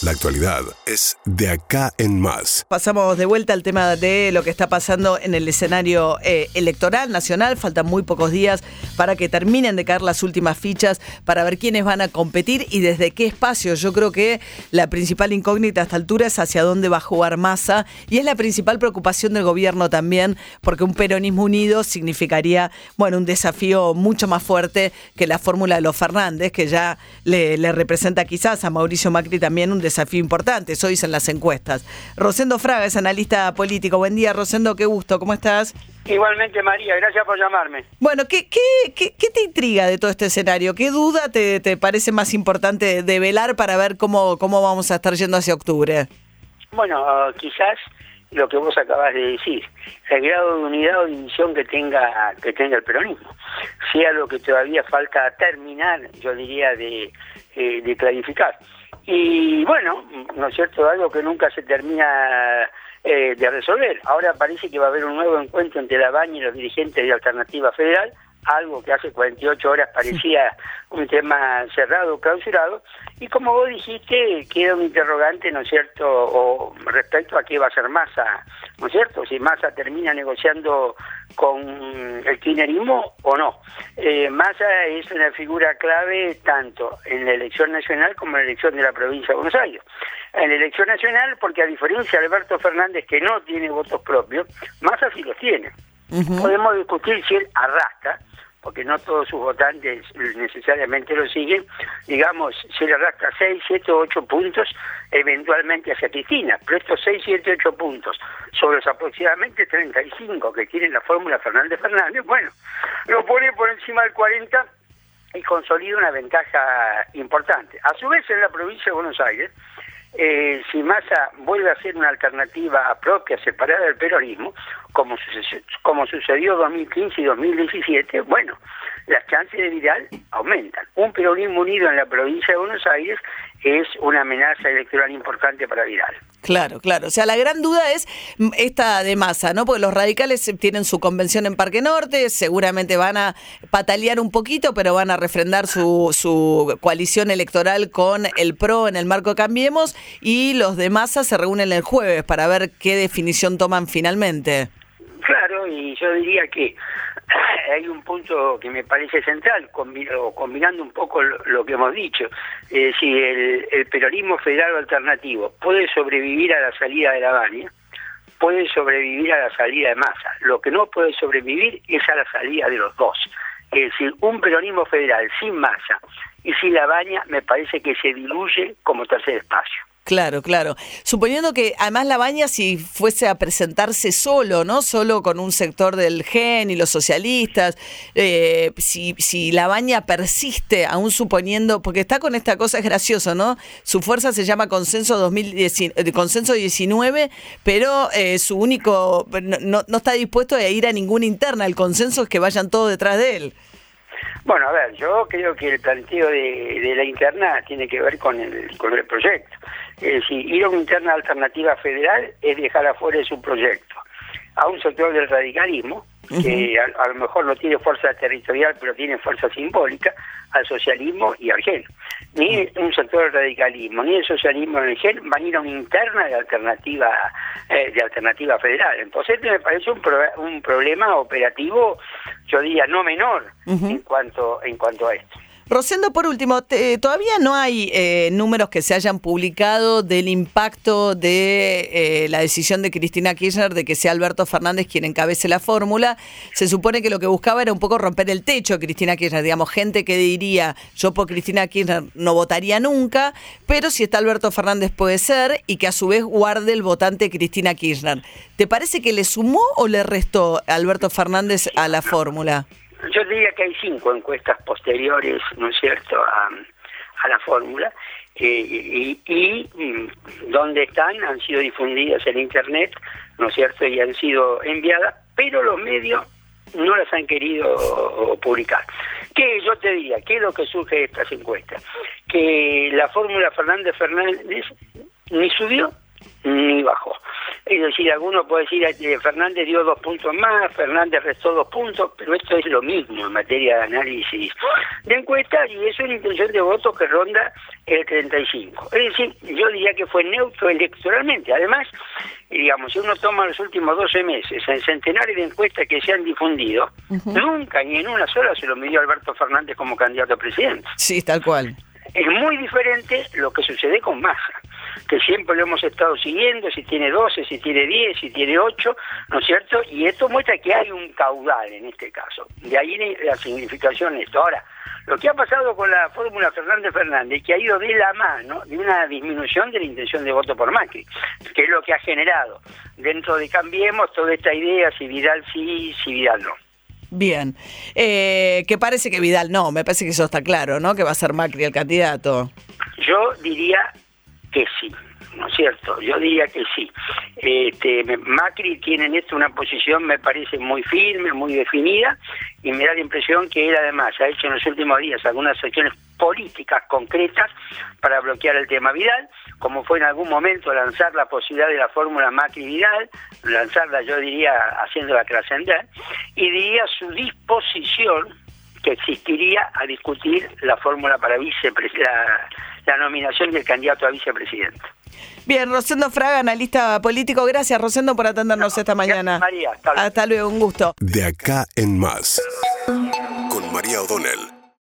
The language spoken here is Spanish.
La actualidad es De Acá en Más. Pasamos de vuelta al tema de lo que está pasando en el escenario electoral nacional. Faltan muy pocos días para que terminen de caer las últimas fichas para ver quiénes van a competir y desde qué espacio. Yo creo que la principal incógnita a esta altura es hacia dónde va a jugar Massa y es la principal preocupación del gobierno también, porque un peronismo unido significaría, un desafío mucho más fuerte que la fórmula de los Fernández, que ya le representa quizás a Mauricio Macri también un desafío importante, eso dicen las encuestas. Rosendo Fraga es analista político. Buen día, Rosendo, qué gusto, ¿cómo estás? Igualmente, María, gracias por llamarme. Bueno, ¿qué te intriga de todo este escenario? ¿Qué duda te parece más importante de velar para ver cómo vamos a estar yendo hacia octubre? Bueno, quizás lo que vos acabas de decir, el grado de unidad o división que tenga el peronismo, sea lo que todavía falta terminar, yo diría, de clarificar. Y bueno, ¿no es cierto?, algo que nunca se termina de resolver. Ahora parece que va a haber un nuevo encuentro entre Labaña y los dirigentes de Alternativa Federal, algo que hace 48 horas parecía un tema cerrado, clausurado, y como vos dijiste, queda un interrogante, ¿no es cierto?, o respecto a qué va a hacer Massa, ¿no es cierto?, si Massa termina negociando con el kirchnerismo o no. Massa es una figura clave tanto en la elección nacional como en la elección de la provincia de Buenos Aires. En la elección nacional, porque a diferencia de Alberto Fernández, que no tiene votos propios, Massa sí los tiene. Uh-huh. Podemos discutir si él arrastra, porque no todos sus votantes necesariamente lo siguen, digamos, se le arrastra 6, 7, 8 puntos eventualmente hacia Cristina, pero estos 6, 7, 8 puntos sobre los aproximadamente 35 que tiene la fórmula Fernández, bueno, lo pone por encima del 40 y consolida una ventaja importante. A su vez, en la provincia de Buenos Aires, si Massa vuelve a ser una alternativa propia, separada del peronismo, como sucedió en 2015 y 2017, las chances de Vidal aumentan. Un peronismo unido en la provincia de Buenos Aires es una amenaza electoral importante para Vidal. Claro. O sea, la gran duda es esta de Massa, ¿no? Porque los radicales tienen su convención en Parque Norte, seguramente van a patalear un poquito, pero van a refrendar su coalición electoral con el PRO en el marco Cambiemos, y los de Massa se reúnen el jueves para ver qué definición toman finalmente. Claro, y yo diría que hay un punto que me parece central, combinando un poco lo que hemos dicho. Si el peronismo federal o alternativo puede sobrevivir a la salida de Labaña, puede sobrevivir a la salida de Massa. Lo que no puede sobrevivir es a la salida de los dos. Es decir, un peronismo federal sin Massa y sin Labaña me parece que se diluye como tercer espacio. Claro. Suponiendo que además Labaña, si fuese a presentarse solo, ¿no? Solo con un sector del GEN y los socialistas, si Labaña persiste, aún suponiendo, porque está con esta cosa, es gracioso, ¿no? Su fuerza se llama Consenso 19, pero su único, no está dispuesto a ir a ninguna interna. El consenso es que vayan todos detrás de él. Bueno, a ver, yo creo que el planteo de la interna tiene que ver con el proyecto. Es decir, ir a una interna alternativa federal es dejar afuera de su proyecto a un sector del radicalismo, que a lo mejor no tiene fuerza territorial, pero tiene fuerza simbólica, al socialismo y al GEN. Ni un sector del radicalismo, ni el socialismo ni el GEN van a ir a una interna de alternativa federal. Entonces me parece un problema operativo, yo diría, no menor en cuanto a esto. Rosendo, por último, todavía no hay números que se hayan publicado del impacto de la decisión de Cristina Kirchner de que sea Alberto Fernández quien encabece la fórmula. Se supone que lo que buscaba era un poco romper el techo de Cristina Kirchner, digamos, gente que diría, yo por Cristina Kirchner no votaría nunca, pero si está Alberto Fernández puede ser, y que a su vez guarde el votante Cristina Kirchner. ¿Te parece que le sumó o le restó Alberto Fernández a la fórmula? Yo diría que hay 5 encuestas posteriores, ¿no es cierto?, a la fórmula, y donde están, han sido difundidas en Internet, ¿no es cierto?, y han sido enviadas, pero los medios no las han querido publicar. ¿Qué yo te diría? ¿Qué es lo que surge de estas encuestas? Que la fórmula Fernández ni subió ni bajó. Es decir, alguno puede decir que Fernández dio 2 puntos más, Fernández restó 2 puntos, pero esto es lo mismo en materia de análisis de encuestas y es una intención de voto que ronda el 35. Es decir, yo diría que fue neutro electoralmente. Además, digamos, si uno toma los últimos 12 meses, en centenares de encuestas que se han difundido, nunca ni en una sola se lo midió Alberto Fernández como candidato a presidente. Sí, tal cual. Es muy diferente lo que sucede con Massa, que siempre lo hemos estado siguiendo, si tiene 12, si tiene 10, si tiene 8, ¿no es cierto? Y esto muestra que hay un caudal en este caso. De ahí la significación de esto. Ahora, lo que ha pasado con la fórmula Fernández, que ha ido de la mano de una disminución de la intención de voto por Macri, que es lo que ha generado dentro de Cambiemos toda esta idea, si Vidal sí, si Vidal no. Bien, que parece que Vidal no, me parece que eso está claro, ¿no? Que va a ser Macri el candidato. Yo diría que sí, ¿no es cierto? Yo diría que sí. Macri tiene en esto una posición, me parece, muy firme, muy definida, y me da la impresión que él además ha hecho en los últimos días algunas acciones políticas concretas para bloquear el tema Vidal, como fue en algún momento lanzar la posibilidad de la fórmula Macri-Vidal, lanzarla yo diría haciéndola trascender, y diría su disposición que existiría a discutir la fórmula para la nominación del candidato a vicepresidente. Bien, Rosendo Fraga, analista político. Gracias, Rosendo, por atendernos esta mañana. María, hasta luego, un gusto. De acá en más, con María O'Donnell.